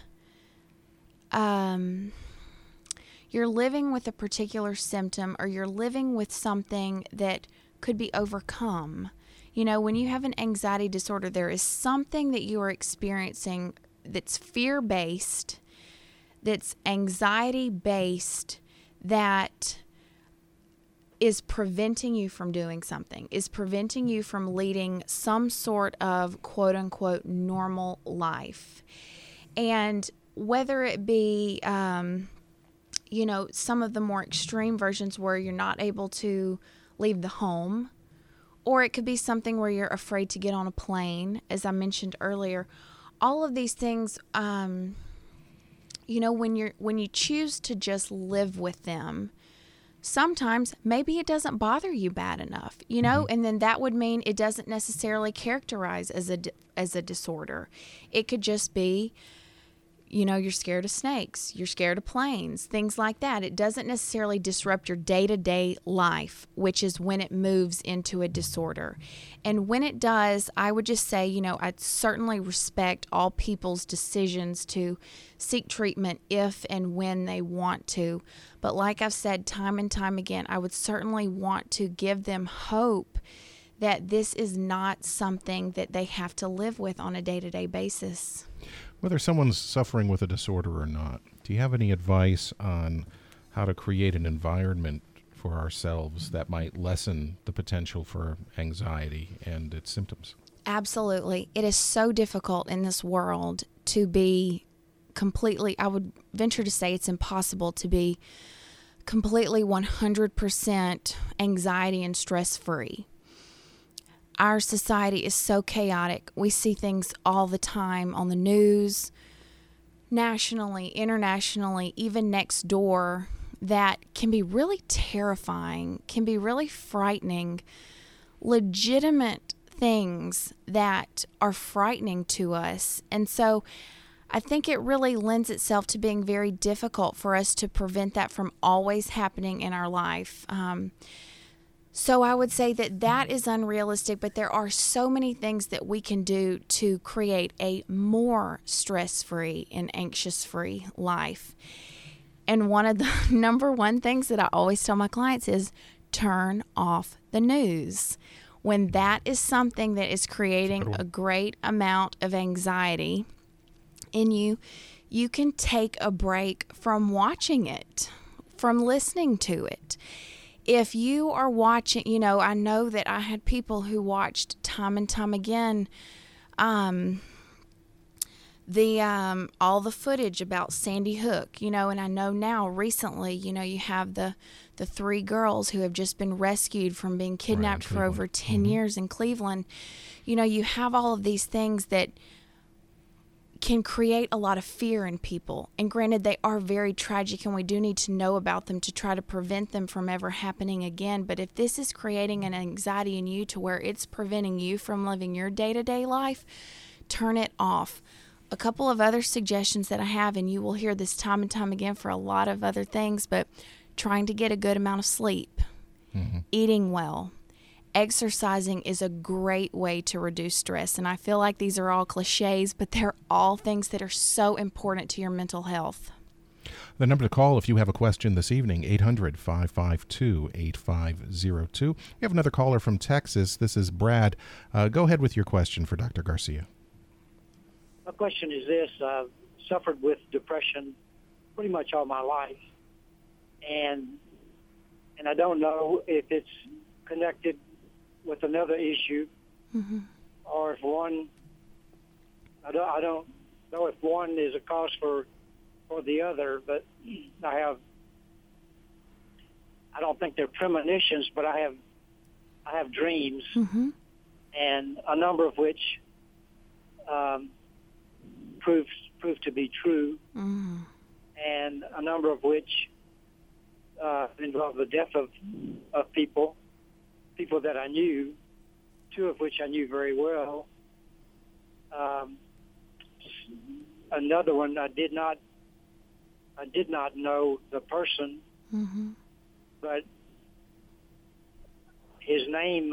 um, you're living with a particular symptom, or you're living with something that could be overcome. You know, when you have an anxiety disorder, there is something that you are experiencing that's fear-based, that's anxiety-based, that is preventing you from doing something, is preventing you from leading some sort of quote-unquote normal life. And whether it be, um, you know, some of the more extreme versions where you're not able to leave the home, or it could be something where you're afraid to get on a plane, as I mentioned earlier. All of these things, um, you know, when you're when you choose to just live with them, sometimes maybe it doesn't bother you bad enough, you know, mm-hmm. and then that would mean it doesn't necessarily characterize as a as a disorder. It could just be, you know, you're scared of snakes, you're scared of planes, things like that. It doesn't necessarily disrupt your day-to-day life, which is when it moves into a disorder. And when it does, I would just say, you know, I certainly respect all people's decisions to seek treatment if and when they want to. But like I've said time and time again, I would certainly want to give them hope that this is not something that they have to live with on a day-to-day basis. Whether someone's suffering with a disorder or not, do you have any advice on how to create an environment for ourselves that might lessen the potential for anxiety and its symptoms? Absolutely. It is so difficult in this world to be completely, I would venture to say it's impossible to be completely one hundred percent anxiety and stress free. Our society is so chaotic. We see things all the time on the news, nationally, internationally, even next door, that can be really terrifying, can be really frightening, legitimate things that are frightening to us. And so I think it really lends itself to being very difficult for us to prevent that from always happening in our life. Um, so I would say that that is unrealistic, but there are so many things that we can do to create a more stress-free and anxious-free life. And one of the number one things that I always tell my clients is turn off the news. When that is something that is creating a great amount of anxiety in you, you can take a break from watching it, from listening to it. If you are watching, you know, I know that I had people who watched time and time again um, the um, all the footage about Sandy Hook, you know, and I know now recently, you know, you have the the three girls who have just been rescued from being kidnapped right, for over ten mm-hmm. years in Cleveland. You know, you have all of these things that can create a lot of fear in people. And granted, they are very tragic, and we do need to know about them to try to prevent them from ever happening again. But if this is creating an anxiety in you to where it's preventing you from living your day-to-day life, turn it off. A couple of other suggestions that I have, and you will hear this time and time again for a lot of other things, but trying to get a good amount of sleep, mm-hmm. eating well, exercising is a great way to reduce stress. And I feel like these are all cliches, but they're all things that are so important to your mental health. The number to call if you have a question this evening, eight hundred, five five two, eight five zero two. We have another caller from Texas. This is Brad. Uh, go ahead with your question for Doctor Garcia. My question is this. I've suffered with depression pretty much all my life. And and I don't know if it's connected with another issue, mm-hmm. or if one, I don't, I don't know if one is a cause for, for the other, but I have, I don't think they're premonitions, but I have, I have dreams, mm-hmm. and a number of which um, proves prove to be true, mm-hmm. and a number of which uh, involve the death of, of people. people that I knew, two of which I knew very well. Um, another one I did not, I did not know the person, mm-hmm. but his name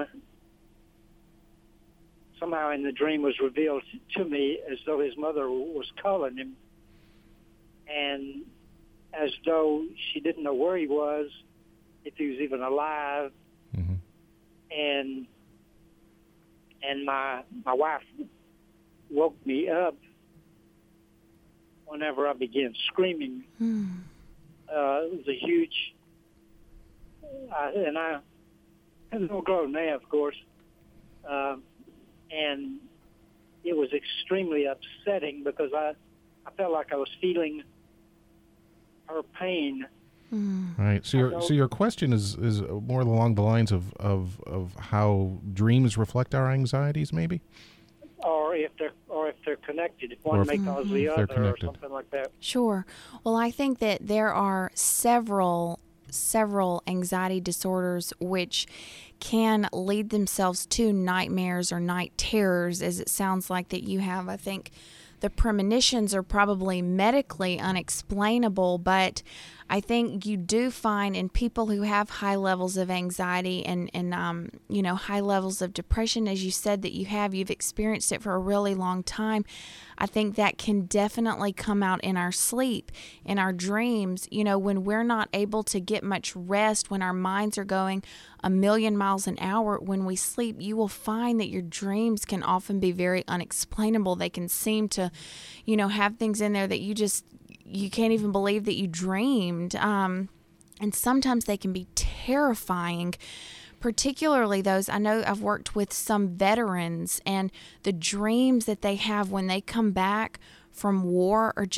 somehow in the dream was revealed to me as though his mother was calling him, and as though she didn't know where he was, if he was even alive. Mm-hmm. And and my my wife woke me up whenever I began screaming. Mm. Uh, it was a huge, uh, and I had no grown now, of course, uh, and it was extremely upsetting because I I felt like I was feeling her pain. Mm. Right. So your so your question is, is more along the lines of, of, of how dreams reflect our anxieties, maybe, or if they're or if they're connected, if one may cause the other, or something like that. Sure. Well, I think that there are several several anxiety disorders which can lead themselves to nightmares or night terrors, as it sounds like that you have. I think the premonitions are probably medically unexplainable, but I think you do find in people who have high levels of anxiety and, and um, you know, high levels of depression, as you said that you have, you've experienced it for a really long time. I think that can definitely come out in our sleep, in our dreams. You know, when we're not able to get much rest, when our minds are going a million miles an hour, when we sleep, you will find that your dreams can often be very unexplainable. They can seem to, you know, have things in there that you just, you can't even believe that you dreamed. Um, and sometimes they can be terrifying, particularly those, I know I've worked with some veterans, and the dreams that they have when they come back from war are just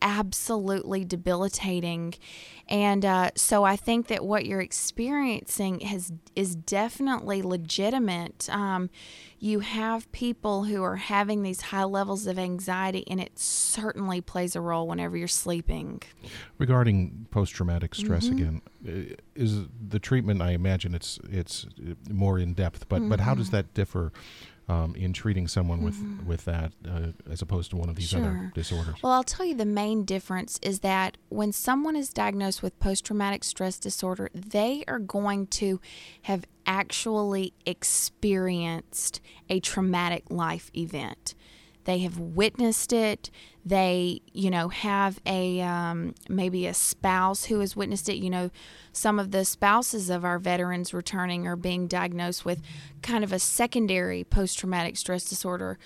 absolutely debilitating. And uh, so I think that what you're experiencing has is definitely legitimate. Um, you have people who are having these high levels of anxiety, and it certainly plays a role whenever you're sleeping. Regarding post-traumatic stress Mm-hmm. again, uh, is the treatment, I imagine it's it's more in depth, but, mm-hmm. but how does that differ Um, in treating someone with Mm-hmm. with that uh, as opposed to one of these Sure. other disorders? Well, I'll tell you the main difference is that when someone is diagnosed with post-traumatic stress disorder, they are going to have actually experienced a traumatic life event. They have witnessed it. They, you know, have a um, maybe a spouse who has witnessed it. You know, some of the spouses of our veterans returning are being diagnosed with kind of a secondary post-traumatic stress disorder.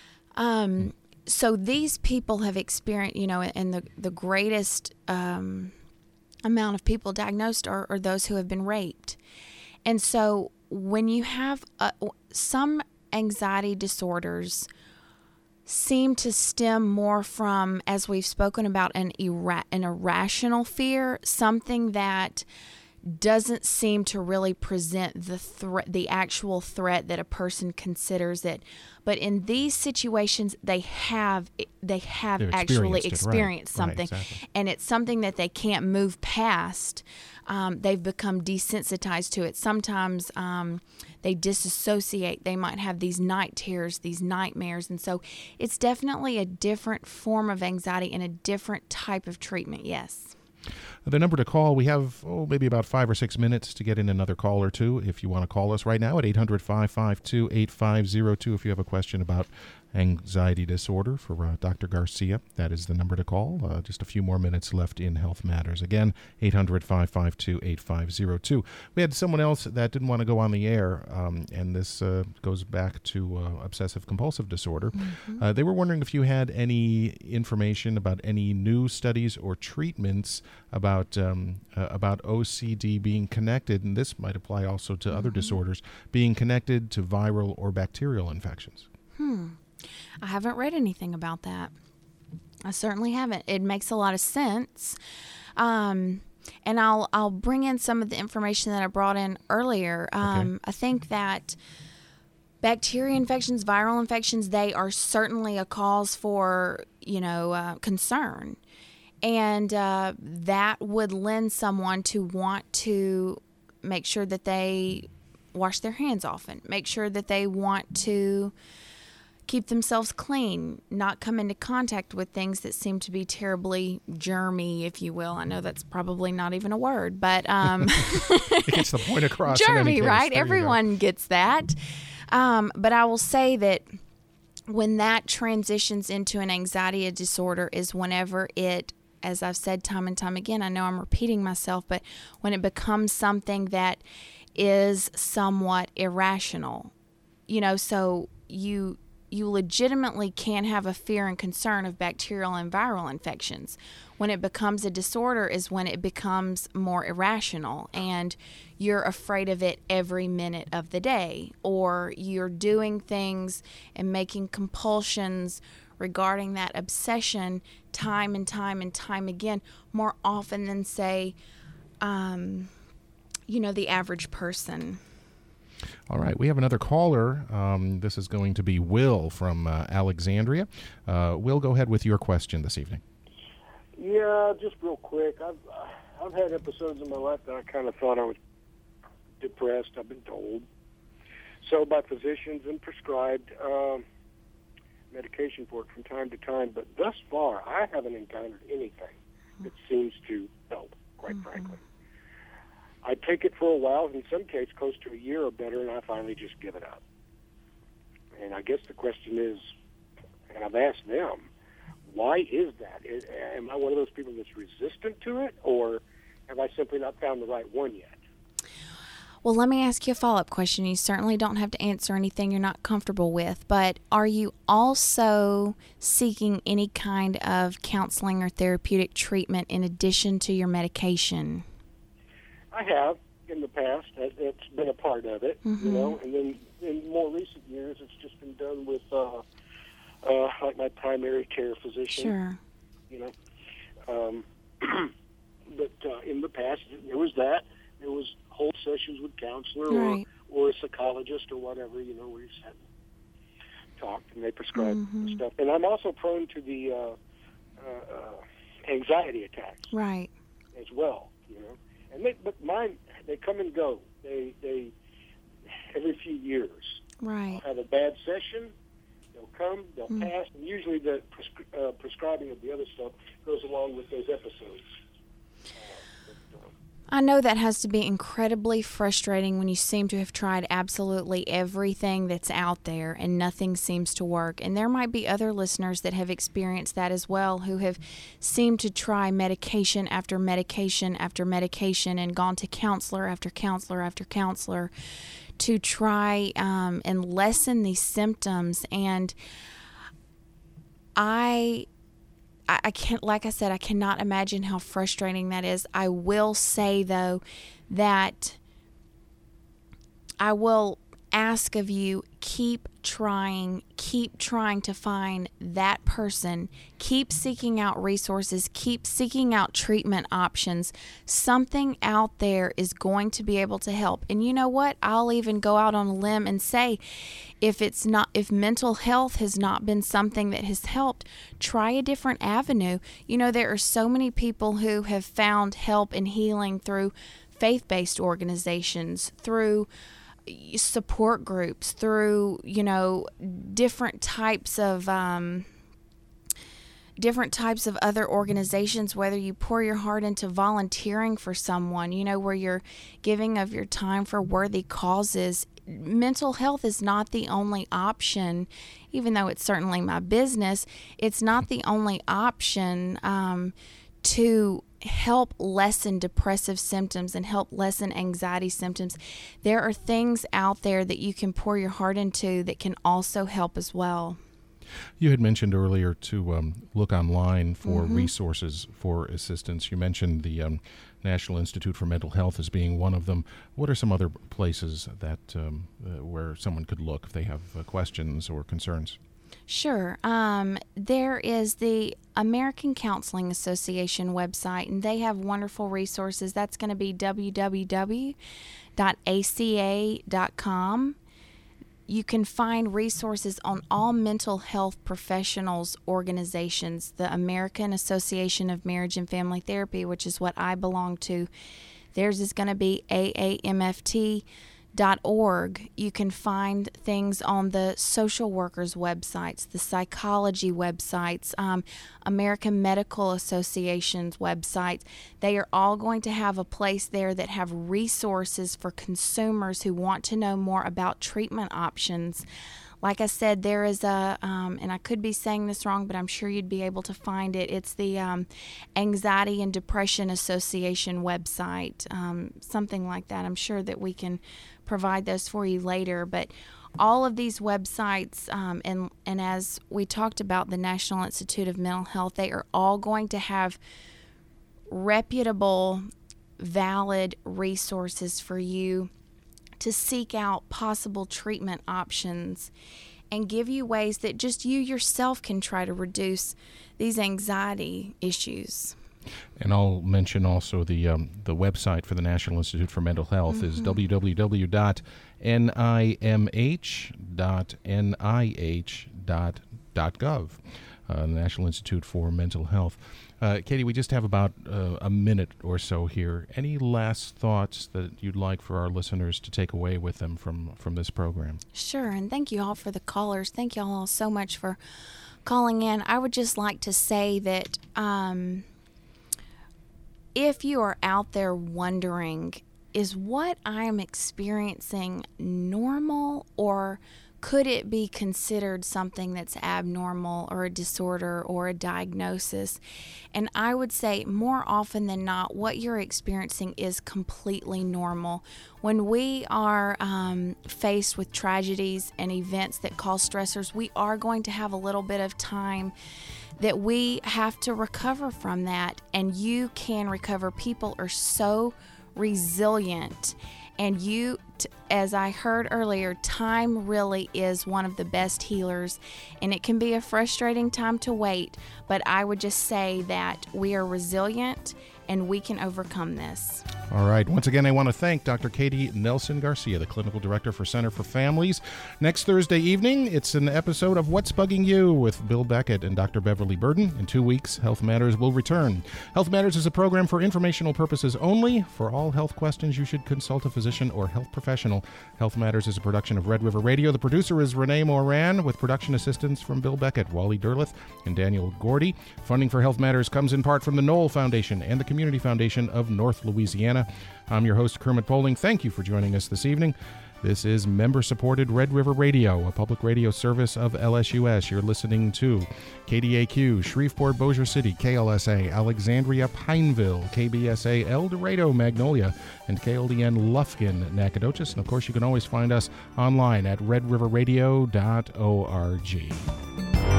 Um, so these people have experienced, you know, and the the greatest um, amount of people diagnosed are, are those who have been raped. And so when you have uh, some anxiety disorders seem to stem more from, as we've spoken about, an, ira- an irrational fear, something that doesn't seem to really present the threat, the actual threat that a person considers it. But in these situations, they have they have They've actually experienced it, right. experienced Right, something, exactly. and it's something that they can't move past. Um, they've become desensitized to it. Sometimes um, they disassociate. They might have these night terrors, these nightmares. And so it's definitely a different form of anxiety and a different type of treatment, yes. The number to call, we have, oh, maybe about five or six minutes to get in another call or two. If you want to call us right now at eight hundred, five five two, eight five zero two if you have a question about anxiety disorder for uh, Doctor Garcia. That is the number to call. Uh, just a few more minutes left in Health Matters. Again, eight hundred, five five two, eight five zero two. We had someone else that didn't want to go on the air, um, and this uh, goes back to uh, obsessive-compulsive disorder. Mm-hmm. Uh, they were wondering if you had any information about any new studies or treatments about um, uh, about O C D being connected, and this might apply also to mm-hmm. other disorders, being connected to viral or bacterial infections. Hmm. I haven't read anything about that. I certainly haven't. It makes a lot of sense. Um, and I'll I'll bring in some of the information that I brought in earlier. Um, okay. I think that bacteria infections, viral infections, they are certainly a cause for, you know, uh, concern. And uh, that would lend someone to want to make sure that they wash their hands often, make sure that they want to keep themselves clean, not come into contact with things that seem to be terribly germy, if you will. I know that's probably not even a word, but um, it gets the point across. Germy, right? Everyone gets that. Um, but I will say that when that transitions into an anxiety disorder is whenever it, as I've said time and time again, I know I'm repeating myself, but when it becomes something that is somewhat irrational, you know, so you you legitimately can have a fear and concern of bacterial and viral infections. When it becomes a disorder is when it becomes more irrational and you're afraid of it every minute of the day, or you're doing things and making compulsions regarding that obsession time and time and time again, more often than, say, um, you know, the average person. All right, we have another caller. Um, this is going to be Will from uh, Alexandria. Uh, Will, go ahead with your question this evening. Yeah, just real quick. I've uh, I've had episodes in my life that I kind of thought I was depressed. I've been told so by physicians and prescribed um, medication for it from time to time. But thus far, I haven't encountered anything that seems to help. Quite mm-hmm. frankly. I take it for a while, in some cases close to a year or better, and I finally just give it up. And I guess the question is, and I've asked them, why is that? Is, am I one of those people that's resistant to it, or have I simply not found the right one yet? Well, let me ask you a follow-up question. You certainly don't have to answer anything you're not comfortable with, but are you also seeking any kind of counseling or therapeutic treatment in addition to your medication? I have in the past. It's been a part of it, mm-hmm. you know. And then in more recent years, it's just been done with, uh, uh, like my primary care physician. Sure. You know, Um, but uh, in the past, there was that. There was whole sessions with counselor right. or, or a psychologist or whatever, you know, where you sat and talked and they prescribed mm-hmm. stuff. And I'm also prone to the uh, uh, uh, anxiety attacks, right, as well, you know. And they, but mine, they come and go. They they every few years. Right. I'll have a bad session. They'll come. They'll mm. pass. And usually the prescri- uh, prescribing of the other stuff goes along with those episodes. I know that has to be incredibly frustrating when you seem to have tried absolutely everything that's out there and nothing seems to work. And there might be other listeners that have experienced that as well, who have seemed to try medication after medication after medication and gone to counselor after counselor after counselor to try um, and lessen these symptoms. And I... I can't, like I said, I cannot imagine how frustrating that is. I will say, though, that I will ask of you, keep trying, keep trying to find that person, keep seeking out resources, keep seeking out treatment options. Something out there is going to be able to help. And you know what? I'll even go out on a limb and say, if it's not, if mental health has not been something that has helped, try a different avenue. You know, there are so many people who have found help and healing through faith-based organizations, through support groups, through, you know, different types of um, different types of other organizations, whether you pour your heart into volunteering for someone, you know, where you're giving of your time for worthy causes. Mental health is not the only option, even though it's certainly my business. It's not the only option um, to help lessen depressive symptoms and help lessen anxiety symptoms. There are things out there that you can pour your heart into that can also help as well. You had mentioned earlier to um, look online for mm-hmm. resources for assistance. You mentioned the um, National Institute for Mental Health as being one of them. What are some other places that um, uh, where someone could look if they have uh, questions or concerns? Sure. Um, there is the American Counseling Association website, and they have wonderful resources. That's going to be w w w dot a c a dot com. You can find resources on all mental health professionals organizations. The American Association of Marriage and Family Therapy, which is what I belong to, theirs is going to be A A M F T dot org. You can find things on the social workers' websites, the psychology websites, um, American Medical Association's websites. They are all going to have a place there that have resources for consumers who want to know more about treatment options. Like I said, there is a, um, and I could be saying this wrong, but I'm sure you'd be able to find it. It's the um, Anxiety and Depression Association website, um, something like that. I'm sure that we can provide those for you later. But all of these websites, um, and, and as we talked about the National Institute of Mental Health, they are all going to have reputable, valid resources for you to seek out possible treatment options and give you ways that just you yourself can try to reduce these anxiety issues. And I'll mention also the um, the website for the National Institute for Mental Health mm-hmm. is w w w dot n i m h dot n i h dot gov, uh, the National Institute for Mental Health. Uh, Katie, we just have about uh, a minute or so here. Any last thoughts that you'd like for our listeners to take away with them from, from this program? Sure, and thank you all for the callers. Thank you all so much for calling in. I would just like to say that um, if you are out there wondering, is what I am experiencing normal, or could it be considered something that's abnormal or a disorder or a diagnosis? And I would say more often than not, what you're experiencing is completely normal. When we are um, faced with tragedies and events that cause stressors, we are going to have a little bit of time that we have to recover from that, and you can recover. People are so resilient, and you But as I heard earlier, time really is one of the best healers, and it can be a frustrating time to wait, but I would just say that we are resilient and we can overcome this. All right. Once again, I want to thank Doctor Katie Nelson Garcia, the Clinical Director for Center for Families. Next Thursday evening, it's an episode of What's Bugging You with Bill Beckett and Doctor Beverly Burden. In two weeks, Health Matters will return. Health Matters is a program for informational purposes only. For all health questions, you should consult a physician or health professional. Health Matters is a production of Red River Radio. The producer is Renee Moran, with production assistance from Bill Beckett, Wally Derleth, and Daniel Gordy. Funding for Health Matters comes in part from the Knoll Foundation and the Community Foundation of North Louisiana. I'm your host, Kermit Poling. Thank you for joining us this evening. This is member-supported Red River Radio, a public radio service of L S U S. You're listening to K D A Q, Shreveport, Bossier City, K L S A, Alexandria, Pineville, K B S A, El Dorado, Magnolia, and K L D N, Lufkin, Nacogdoches. And, of course, you can always find us online at red river radio dot org.